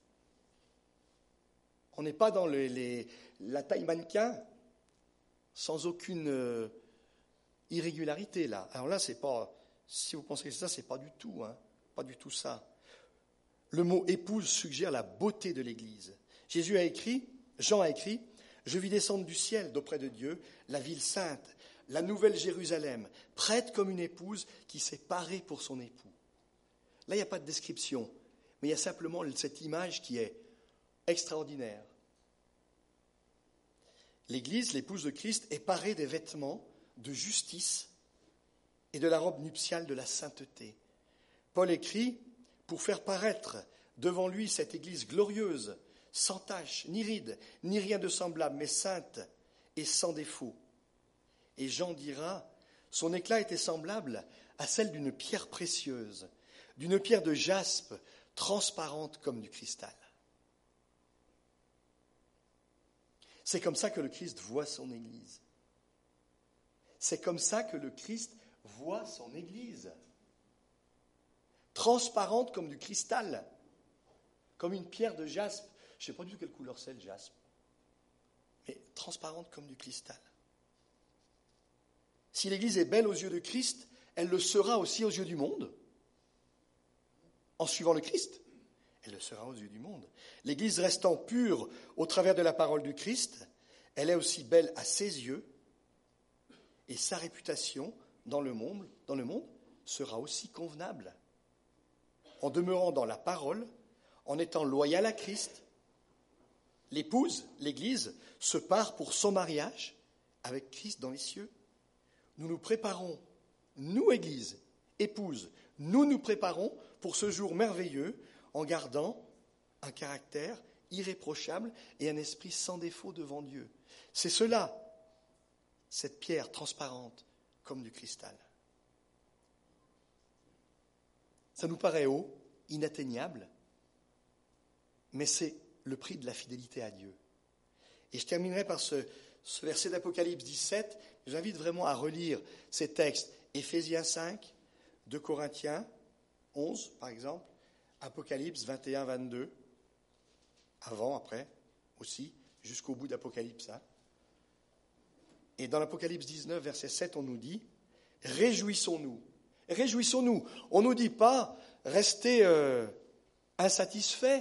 On n'est pas dans les, les, la taille mannequin sans aucune euh, irrégularité, là. Alors là, c'est pas, si vous pensez que c'est ça, c'est pas du tout, hein, pas du tout ça. Le mot épouse suggère la beauté de l'Église. Jésus a écrit, Jean a écrit, Je vis descendre du ciel d'auprès de Dieu la ville sainte, la nouvelle Jérusalem, prête comme une épouse qui s'est parée pour son époux. Là, il n'y a pas de description, mais il y a simplement cette image qui est extraordinaire. L'Église, l'épouse de Christ, est parée des vêtements de justice et de la robe nuptiale de la sainteté. Paul écrit pour faire paraître devant lui cette Église glorieuse, sans tache, ni ride, ni rien de semblable, mais sainte et sans défaut. Et Jean dira, son éclat était semblable à celle d'une pierre précieuse, d'une pierre de jaspe, transparente comme du cristal. C'est comme ça que le Christ voit son Église. C'est comme ça que le Christ voit son Église. Transparente comme du cristal, comme une pierre de jaspe. Je ne sais pas du tout quelle couleur c'est le jaspe, mais transparente comme du cristal. Si l'Église est belle aux yeux de Christ, elle le sera aussi aux yeux du monde. En suivant le Christ, elle le sera aux yeux du monde. L'Église restant pure au travers de la parole du Christ, elle est aussi belle à ses yeux, et sa réputation dans le monde, dans le monde sera aussi convenable. En demeurant dans la parole, en étant loyale à Christ, l'épouse, l'Église, se part pour son mariage avec Christ dans les cieux. Nous nous préparons, nous, Église, épouse, nous nous préparons pour ce jour merveilleux en gardant un caractère irréprochable et un esprit sans défaut devant Dieu. C'est cela, cette pierre transparente comme du cristal. Ça nous paraît haut, inatteignable, mais c'est le prix de la fidélité à Dieu. Et je terminerai par ce, ce verset d'Apocalypse dix-sept. Je vous invite vraiment à relire ces textes. Éphésiens cinq, deux Corinthiens onze, par exemple, Apocalypse vingt et un vingt-deux, avant, après, aussi, jusqu'au bout d'Apocalypse. Hein. Et dans l'Apocalypse dix-neuf, verset sept, on nous dit « Réjouissons-nous ». Réjouissons-nous. On ne nous dit pas « Restez euh, insatisfaits ».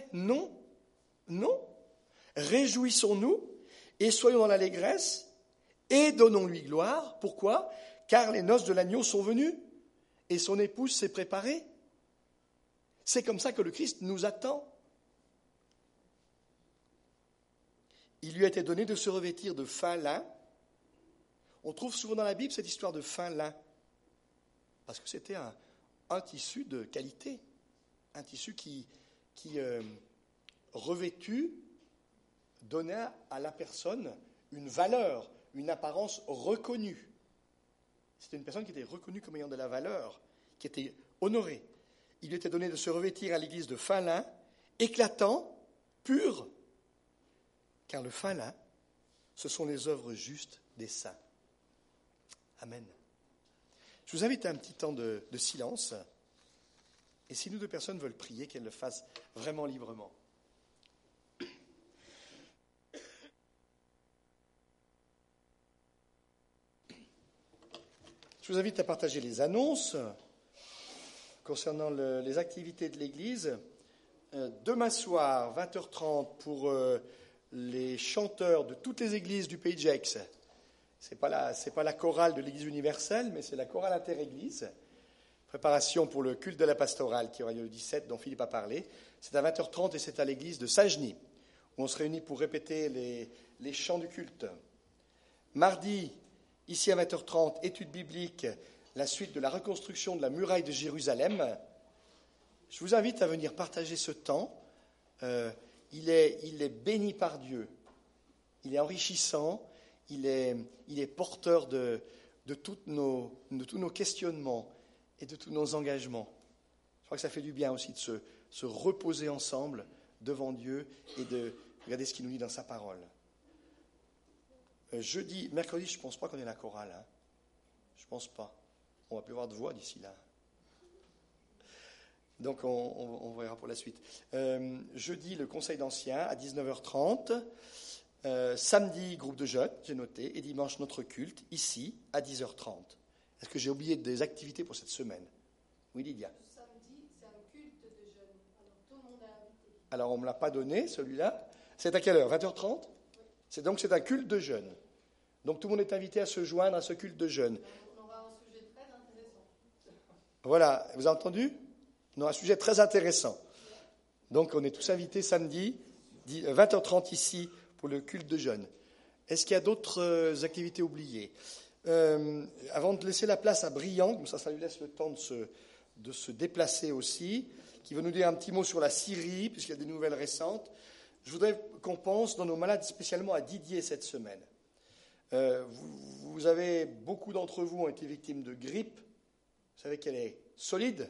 Non, non. Réjouissons-nous et soyons dans l'allégresse et donnons-lui gloire. Pourquoi ? Car les noces de l'agneau sont venues et son épouse s'est préparée. C'est comme ça que le Christ nous attend. Il lui a été donné de se revêtir de fin lin. On trouve souvent dans la Bible cette histoire de fin lin, parce que c'était un, un tissu de qualité, un tissu qui, qui euh, revêtu, donnait à la personne une valeur, une apparence reconnue. C'était une personne qui était reconnue comme ayant de la valeur, qui était honorée. Il lui était donné de se revêtir à l'église de fin lin, éclatant, pur, car le fin lin, ce sont les œuvres justes des saints. Amen. Je vous invite à un petit temps de, de silence, et si nous deux personnes veulent prier, qu'elles le fassent vraiment librement. Je vous invite à partager les annonces concernant le, les activités de l'Église. Euh, demain soir, vingt heures trente, pour euh, les chanteurs de toutes les églises du Pays de Gex. Ce n'est pas la, c'est pas la chorale de l'Église universelle, mais c'est la chorale inter-église. Préparation pour le culte de la pastorale qui aura lieu le dix-sept, dont Philippe a parlé. C'est à vingt heures trente et c'est à l'église de Saint-Genis, où on se réunit pour répéter les, les chants du culte. Mardi, ici à vingt heures trente, étude biblique, la suite de la reconstruction de la muraille de Jérusalem. Je vous invite à venir partager ce temps. Euh, il est, il est béni par Dieu. Il est enrichissant. Il est, il est porteur de, de, toutes nos, de tous nos questionnements et de tous nos engagements. Je crois que ça fait du bien aussi de se, se reposer ensemble devant Dieu et de regarder ce qu'il nous dit dans sa parole. Jeudi, mercredi, je ne pense pas qu'on ait la chorale. Hein. Je ne pense pas. On va plus avoir de voix d'ici là. Donc, on, on, on verra pour la suite. Euh, jeudi, le conseil d'anciens à dix-neuf heures trente. Euh, samedi, groupe de jeunes, j'ai noté. Et dimanche, notre culte, ici, à dix heures trente. Est-ce que j'ai oublié des activités pour cette semaine ? Oui, Lydia. Samedi, c'est un culte de jeunes. Alors, tout le monde est invité. Alors, on ne me l'a pas donné, celui-là. C'est à quelle heure ? vingt heures trente ? C'est, donc c'est un culte de jeûne. Donc tout le monde est invité à se joindre à ce culte de jeûne. On aura un sujet très intéressant. Voilà, vous avez entendu ? On aura un sujet très intéressant. Donc on est tous invités samedi, vingt heures trente ici, pour le culte de jeûne. Est-ce qu'il y a d'autres activités oubliées ? euh, Avant de laisser la place à Briand, comme ça, ça lui laisse le temps de se, de se déplacer aussi, qui va nous dire un petit mot sur la Syrie, puisqu'il y a des nouvelles récentes. Je voudrais qu'on pense dans nos malades spécialement à Didier cette semaine. Euh, vous, vous avez, beaucoup d'entre vous ont été victimes de grippe. Vous savez qu'elle est solide.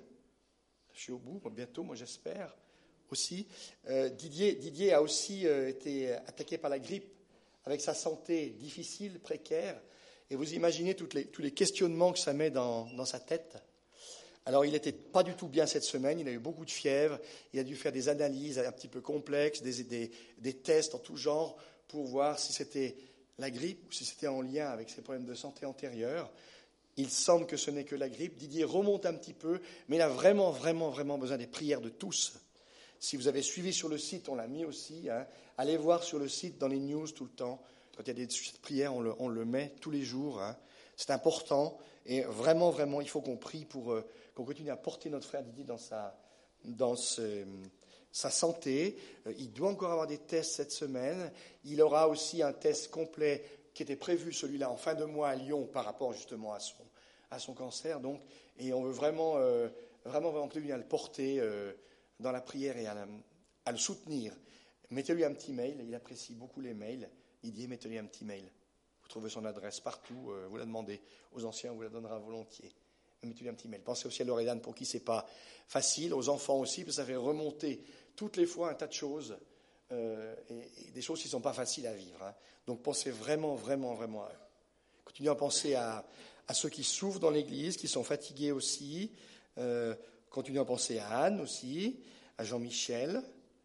Je suis au bout, bientôt, moi j'espère aussi. Euh, Didier, Didier a aussi euh, été attaqué par la grippe, avec sa santé difficile, précaire. Et vous imaginez toutes les, tous les questionnements que ça met dans, dans sa tête. Alors, il n'était pas du tout bien cette semaine, il a eu beaucoup de fièvre, il a dû faire des analyses un petit peu complexes, des, des, des tests en tout genre, pour voir si c'était la grippe ou si c'était en lien avec ses problèmes de santé antérieurs. Il semble que ce n'est que la grippe. Didier remonte un petit peu, mais il a vraiment, vraiment, vraiment besoin des prières de tous. Si vous avez suivi sur le site, on l'a mis aussi, hein, allez voir sur le site, dans les news tout le temps. Quand il y a des sujets de prière, on le, on le met tous les jours. Hein. C'est important. Et vraiment, vraiment, il faut qu'on prie pour euh, qu'on continue à porter notre frère Didier dans sa, dans ce, sa santé. Euh, il doit encore avoir des tests cette semaine. Il aura aussi un test complet qui était prévu, celui-là, en fin de mois à Lyon, par rapport justement à son, à son cancer. Donc, et on veut vraiment, euh, vraiment, vraiment continuer à le porter euh, dans la prière et à, la, à le soutenir. Mettez-lui un petit mail. Il apprécie beaucoup les mails. Didier, mettez-lui un petit mail. Vous trouvez son adresse partout, euh, vous la demandez aux anciens, on vous la donnera volontiers. Mettez-lui un petit mail. Pensez aussi à Loredane pour qui ce n'est pas facile, aux enfants aussi, parce que ça fait remonter toutes les fois un tas de choses, euh, et, et des choses qui ne sont pas faciles à vivre. Hein. Donc pensez vraiment, vraiment, vraiment à eux. Continuez à penser à, à ceux qui souffrent dans l'Église, qui sont fatigués aussi. Euh, continuez à penser à Anne aussi, à Jean-Michel.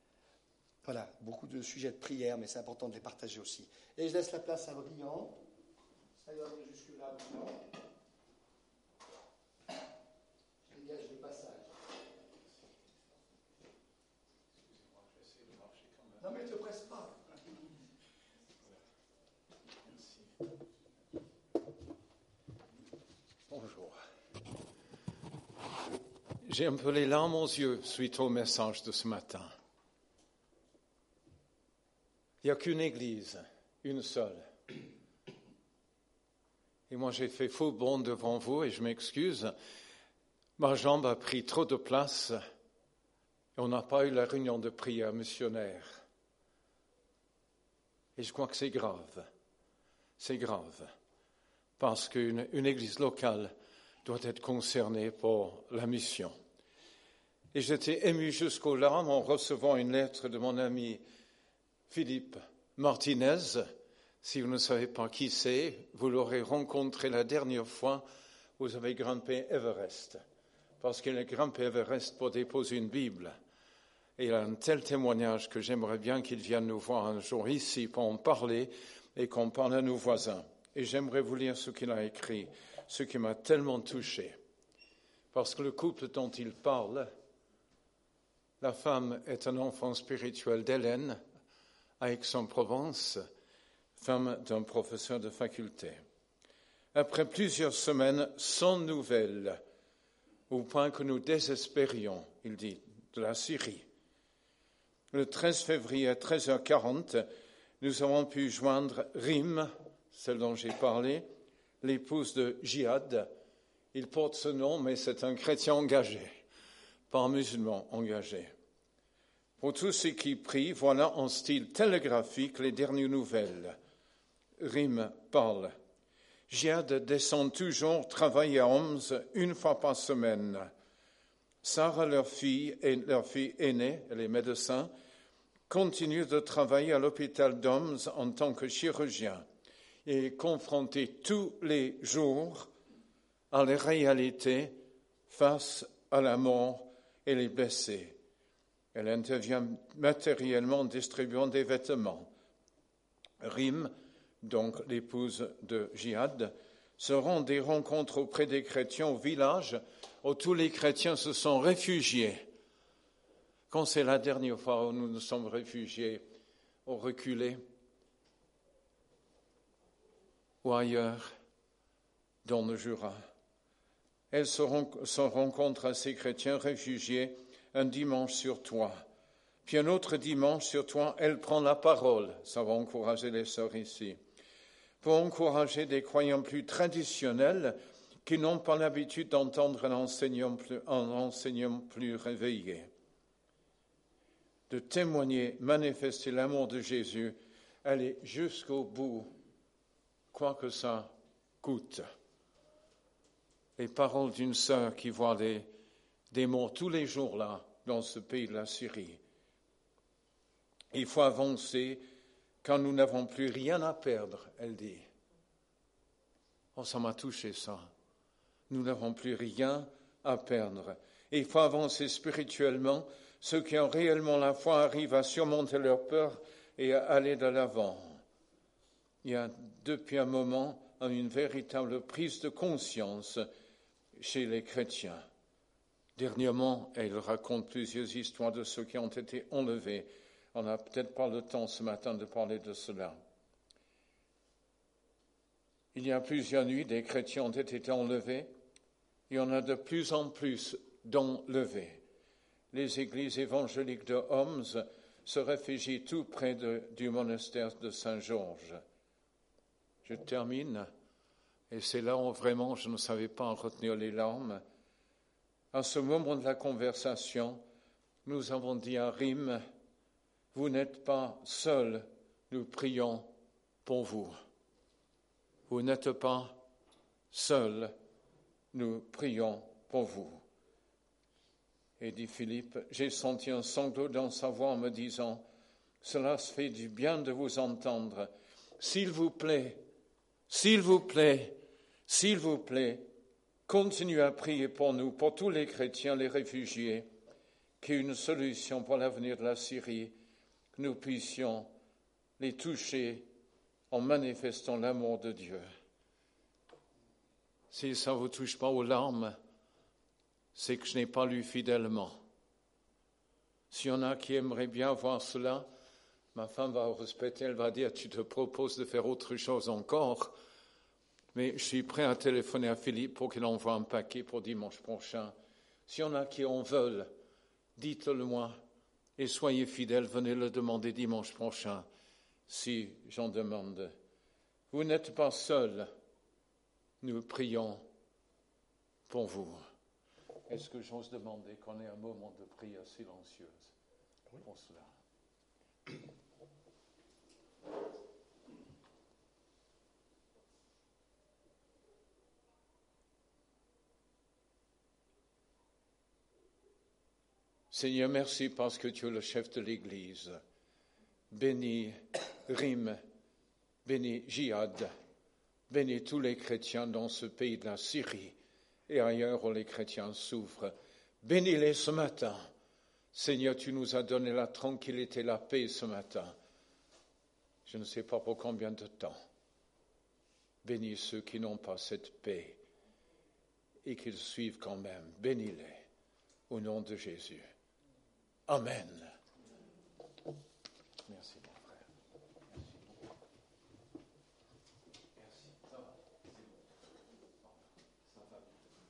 Voilà, beaucoup de sujets de prière, mais c'est important de les partager aussi. Et je laisse la place à Briand. Ça y est, jusque-là, Briand. Je dégage le passage. Excusez-moi, j'essaie de marcher quand même. Non, mais ne te presse pas. Merci. Bonjour. J'ai un peu les larmes aux yeux suite au message de ce matin. Il n'y a qu'une église, une seule. Et moi, j'ai fait faux bond devant vous et je m'excuse. Ma jambe a pris trop de place et on n'a pas eu la réunion de prière missionnaire. Et je crois que c'est grave. C'est grave. Parce qu'une une église locale doit être concernée pour la mission. Et j'étais ému jusqu'aux larmes en recevant une lettre de mon ami Philippe Martinez. Si vous ne savez pas qui c'est, vous l'aurez rencontré la dernière fois, vous avez grimpé Everest. Parce qu'il a grimpé Everest pour déposer une Bible. Et il a un tel témoignage que j'aimerais bien qu'il vienne nous voir un jour ici pour en parler et qu'on parle à nos voisins. Et j'aimerais vous lire ce qu'il a écrit, ce qui m'a tellement touché. Parce que le couple dont il parle, la femme est un enfant spirituel d'Hélène, à Aix-en-Provence, femme d'un professeur de faculté. Après plusieurs semaines sans nouvelles, au point que nous désespérions, il dit, de la Syrie. Le treize février à treize heures quarante, nous avons pu joindre Rim, celle dont j'ai parlé, l'épouse de Jihad. Il porte ce nom, mais c'est un chrétien engagé, pas un musulman engagé. Pour tous ceux qui prient, voilà en style télégraphique les dernières nouvelles. Rim parle. Jihad descend toujours travailler à Homs une fois par semaine. Sarah, leur fille et leur fille aînée, elle est médecin, continue de travailler à l'hôpital d'Homs en tant que chirurgien et est confrontée tous les jours à la réalité face à la mort et les blessés. Elle intervient matériellement en distribuant des vêtements. Rim, donc l'épouse de Jihad, se rend des rencontres auprès des chrétiens au village où tous les chrétiens se sont réfugiés. Quand c'est la dernière fois où nous nous sommes réfugiés, au reculé, ou ailleurs dans le Jura. Elle se, ren- se rencontre à ces chrétiens réfugiés un dimanche sur trois. Puis un autre dimanche sur trois, elle prend la parole. Ça va encourager les sœurs ici. Pour encourager des croyants plus traditionnels qui n'ont pas l'habitude d'entendre un enseignant plus, un enseignant plus réveillé. De témoigner, manifester l'amour de Jésus, aller jusqu'au bout, quoi que ça coûte. Les paroles d'une sœur qui voit des, des morts tous les jours là, dans ce pays de la Syrie. Il faut avancer quand nous n'avons plus rien à perdre, elle dit. Oh, ça m'a touché ça. Nous n'avons plus rien à perdre. Et il faut avancer spirituellement. Ceux qui ont réellement la foi arrivent à surmonter leur peur et à aller de l'avant. Il y a depuis un moment une véritable prise de conscience chez les chrétiens. Dernièrement, elle raconte plusieurs histoires de ceux qui ont été enlevés. On n'a peut-être pas le temps ce matin de parler de cela. Il y a plusieurs nuits, des chrétiens ont été enlevés. Il y en a de plus en plus d'enlevés. Les églises évangéliques de Homs se réfugient tout près de, du monastère de Saint-Georges. Je termine, et c'est là où vraiment je ne savais pas retenir les larmes. À ce moment de la conversation, nous avons dit à Rime, « Vous n'êtes pas seul, nous prions pour vous. Vous n'êtes pas seul, nous prions pour vous. » Et dit Philippe, j'ai senti un sanglot dans sa voix en me disant, « Cela se fait du bien de vous entendre. S'il vous plaît, s'il vous plaît, s'il vous plaît, continuez à prier pour nous, pour tous les chrétiens, les réfugiés, qu'il y ait une solution pour l'avenir de la Syrie, que nous puissions les toucher en manifestant l'amour de Dieu. » Si ça ne vous touche pas aux larmes, c'est que je n'ai pas lu fidèlement. S'il y en a qui aimeraient bien voir cela, ma femme va respecter, elle va dire, tu te proposes de faire autre chose encore, mais je suis prêt à téléphoner à Philippe pour qu'il envoie un paquet pour dimanche prochain. S'il y en a qui en veulent, dites-le moi, et soyez fidèles, venez le demander dimanche prochain, si j'en demande. Vous n'êtes pas seuls, nous prions pour vous. Est-ce que j'ose demander qu'on ait un moment de prière silencieuse pour cela? Seigneur, merci parce que tu es le chef de l'Église. Bénis Rime, bénis Jihad, bénis tous les chrétiens dans ce pays de la Syrie et ailleurs où les chrétiens souffrent. Bénis-les ce matin. Seigneur, tu nous as donné la tranquillité, la paix ce matin. Je ne sais pas pour combien de temps. Bénis ceux qui n'ont pas cette paix et qu'ils suivent quand même. Bénis-les au nom de Jésus. Amen. Merci, mon frère. Merci. Ça va. Ça va.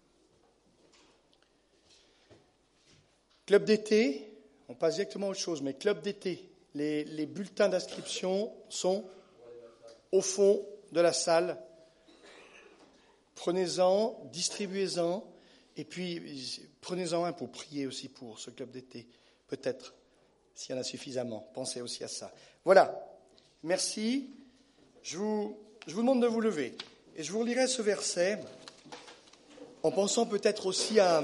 Club d'été, on passe directement à autre chose, mais club d'été, les, les bulletins d'inscription sont au fond de la salle. Prenez-en, distribuez-en, et puis prenez-en un pour prier aussi pour ce club d'été. Peut-être, s'il y en a suffisamment. Pensez aussi à ça. Voilà. Merci. Je vous, je vous demande de vous lever. Et je vous relirai ce verset en pensant peut-être aussi à,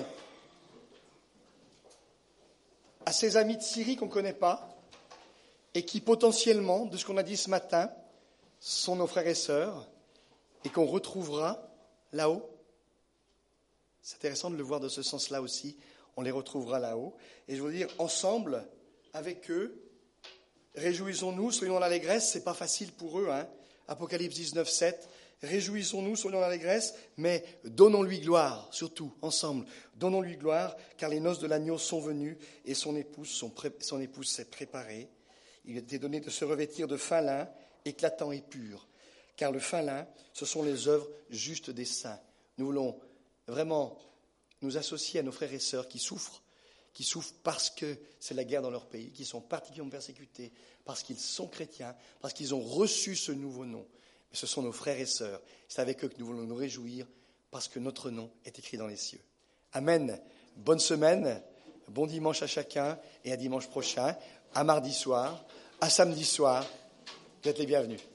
à ces amis de Syrie qu'on ne connaît pas et qui potentiellement, de ce qu'on a dit ce matin, sont nos frères et sœurs et qu'on retrouvera là-haut. C'est intéressant de le voir de ce sens-là aussi. On les retrouvera là-haut. Et je veux dire, ensemble, avec eux, réjouissons-nous, soyons dans l'allégresse. C'est pas facile pour eux, hein. Apocalypse dix-neuf, sept. Réjouissons-nous, soyons dans l'allégresse, mais donnons-lui gloire, surtout, ensemble. Donnons-lui gloire, car les noces de l'agneau sont venues et son épouse, sont pré... son épouse s'est préparée. Il était donné de se revêtir de fin lin, éclatant et pur. car le fin lin, ce sont les œuvres justes des saints. Nous voulons vraiment nous associer à nos frères et sœurs qui souffrent, qui souffrent parce que c'est la guerre dans leur pays, qui sont particulièrement persécutés, parce qu'ils sont chrétiens, parce qu'ils ont reçu ce nouveau nom. Mais ce sont nos frères et sœurs. C'est avec eux que nous voulons nous réjouir, parce que notre nom est écrit dans les cieux. Amen. Bonne semaine, bon dimanche à chacun, et à dimanche prochain, à mardi soir, à samedi soir. Vous êtes les bienvenus.